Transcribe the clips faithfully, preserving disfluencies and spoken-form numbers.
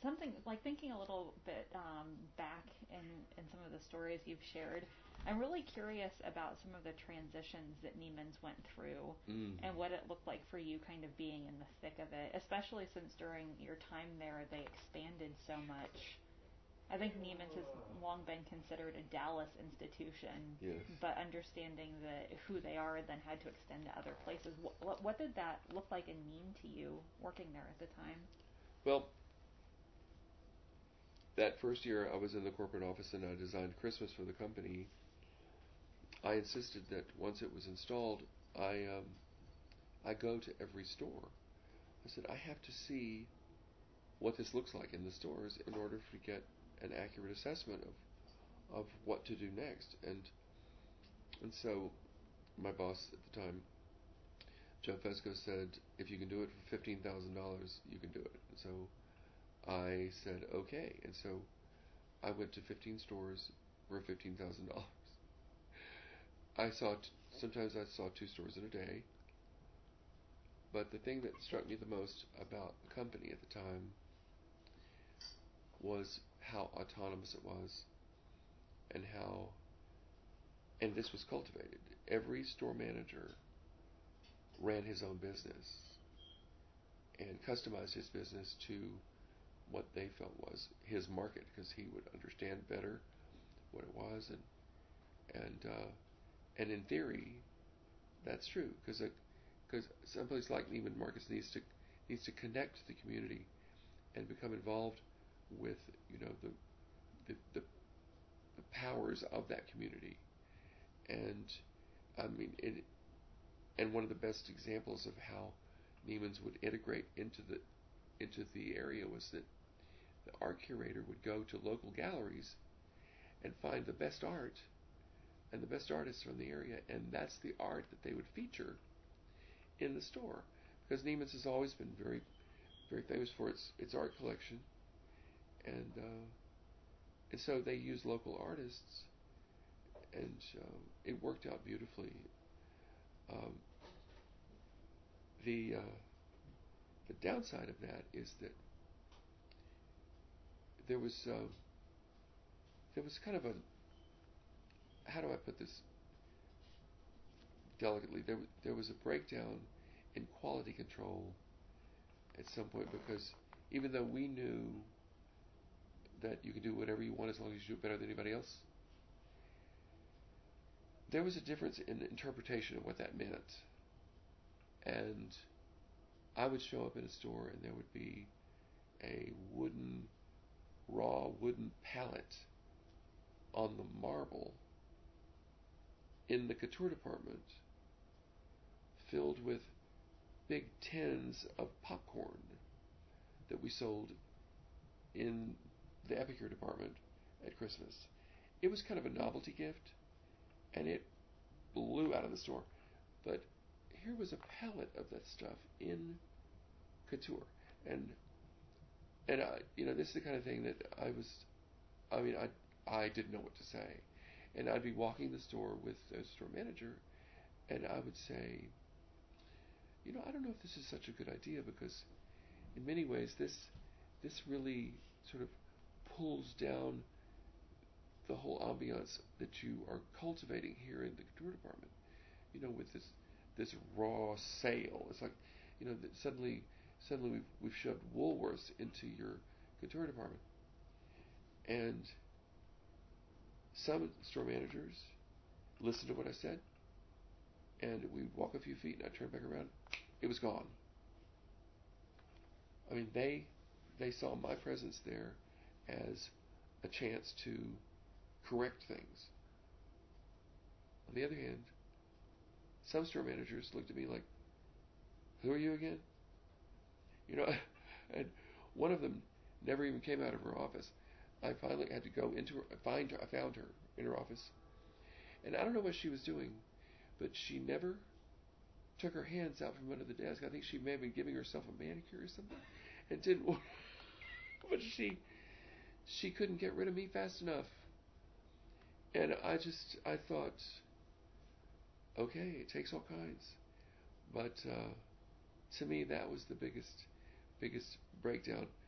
something like thinking a little bit um, back in, in some of the stories you've shared, I'm really curious about some of the transitions that Neiman's went through Mm. and what it looked like for you kind of being in the thick of it, especially since during your time there they expanded so much. I think Neiman's has long been considered a Dallas institution, Yes. but understanding the, who they are then had to extend to other places. What, what, what did that look like and mean to you working there at the time? Well, that first year I was in the corporate office and I designed Christmas for the company. I insisted that once it was installed, I um, I go to every store. I said I have to see what this looks like in the stores in order to get an accurate assessment of of what to do next. And and so my boss at the time, Joe Fesco, said, if you can do it for fifteen thousand dollars, you can do it. And so I said okay, and so I went to fifteen stores for fifteen thousand dollars. I saw t- sometimes I saw two stores in a day. But the thing that struck me the most about the company at the time was how autonomous it was, and how, and this was cultivated. Every store manager ran his own business and customized his business to what they felt was his market, because he would understand better what it was, and and uh, and in theory, that's true, because because someplace like Neiman Marcus needs to needs to connect to the community and become involved with, you know, the the, the, the powers of that community. And I mean, it, and one of the best examples of how Neiman's would integrate into the into the area was that the art curator would go to local galleries and find the best art and the best artists from the area, and that's the art that they would feature in the store, because Neiman's has always been very, very famous for its its art collection, and uh, and so they used local artists, and um, it worked out beautifully. Um, the uh, the downside of that is that there was uh, there was kind of a, how do I put this delicately? There there was a breakdown in quality control at some point, because even though we knew that you can do whatever you want as long as you do it better than anybody else, there was a difference in interpretation of what that meant. And I would show up in a store and there would be a wooden, raw wooden pallet on the marble in the couture department filled with big tins of popcorn that we sold in the epicure department at Christmas. It was kind of a novelty gift, and it blew out of the store. But here was a pallet of that stuff in couture, and and I, you know, this is the kind of thing that I was, I mean, I I didn't know what to say, and I'd be walking the store with the store manager, and I would say, you know, I don't know if this is such a good idea, because in many ways this this really sort of pulls down the whole ambiance that you are cultivating here in the couture department. You know, with this this raw sale, it's like, you know, that suddenly suddenly we've we've shoved Woolworths into your couture department, and some store managers listened to what I said, and we'd walk a few feet, and I'd turn back around, it was gone. I mean, they they saw my presence there as a chance to correct things. On the other hand, some store managers looked at me like, "Who are you again?" You know, and one of them never even came out of her office. I finally had to go into her, find her, I found her in her office, and I don't know what she was doing, but she never took her hands out from under the desk. I think she may have been giving herself a manicure or something, and didn't want, but she she couldn't get rid of me fast enough. And I just, I thought, okay, it takes all kinds. But uh, to me, that was the biggest, biggest breakdown.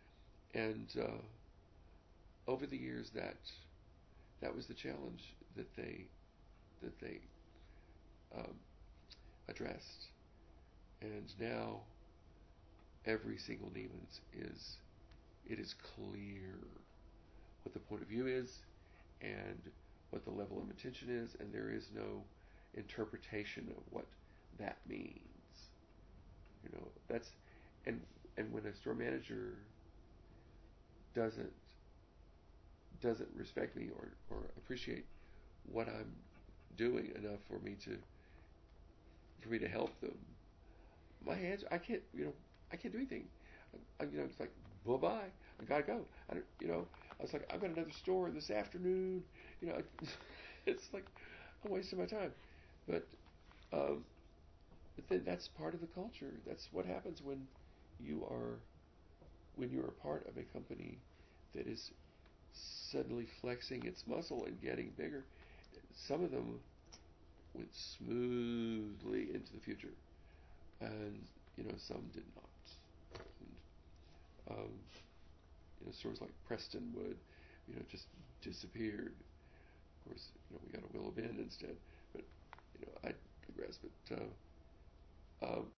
And uh, over the years, that that was the challenge that they that they um, addressed. And now every single Neiman's is it is clear what the point of view is and what the level of attention is, and there is no interpretation of what that means. You know, that's and and when a store manager doesn't doesn't respect me or, or appreciate what I'm doing enough for me to for me to help them, my hands I can't you know I can't do anything. I, I, you know it's like bye bye. I gotta go. I don't you know I was like I've got another store this afternoon. You know it's like I'm wasting my time. But um, but then that's part of the culture. That's what happens when you are when you're a part of a company that is suddenly flexing its muscle and getting bigger. Some of them went smoothly into the future, and you know some did not. And, um, you know, stores like Prestonwood, you know, just disappeared. Of course, you know, we got a Willow Bend instead. But you know, I digress. But uh, um,